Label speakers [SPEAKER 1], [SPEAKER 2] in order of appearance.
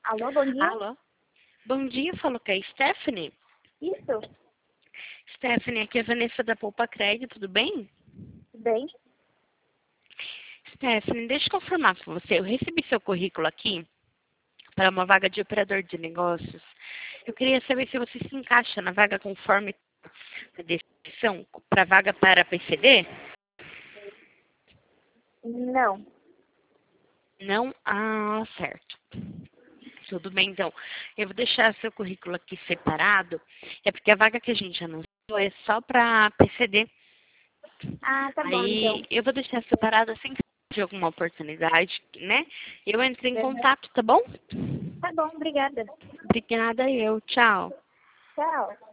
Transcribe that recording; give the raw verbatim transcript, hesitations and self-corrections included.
[SPEAKER 1] Alô, bom dia?
[SPEAKER 2] Alô? Bom dia, falou com a Stephanie.
[SPEAKER 1] Isso,
[SPEAKER 2] Stephanie, aqui é a Vanessa da Poupa Crédito, tudo bem?
[SPEAKER 1] bem.
[SPEAKER 2] Stephanie, deixa eu confirmar com você. Eu recebi seu currículo aqui para uma vaga de operador de negócios. Eu queria saber se você se encaixa na vaga conforme a descrição para vaga para P C D?
[SPEAKER 1] Não.
[SPEAKER 2] Não? Ah, certo. Tudo bem, então. Eu vou deixar seu currículo aqui separado. É porque a vaga que a gente anunciou é só para P C D.
[SPEAKER 1] Ah, tá bom,
[SPEAKER 2] Aí
[SPEAKER 1] então.
[SPEAKER 2] eu vou deixar separado assim que de alguma oportunidade, né? Eu entro em
[SPEAKER 1] Uhum.
[SPEAKER 2] contato, tá bom?
[SPEAKER 1] Tá bom, obrigada.
[SPEAKER 2] Obrigada, eu. Tchau.
[SPEAKER 1] Tchau.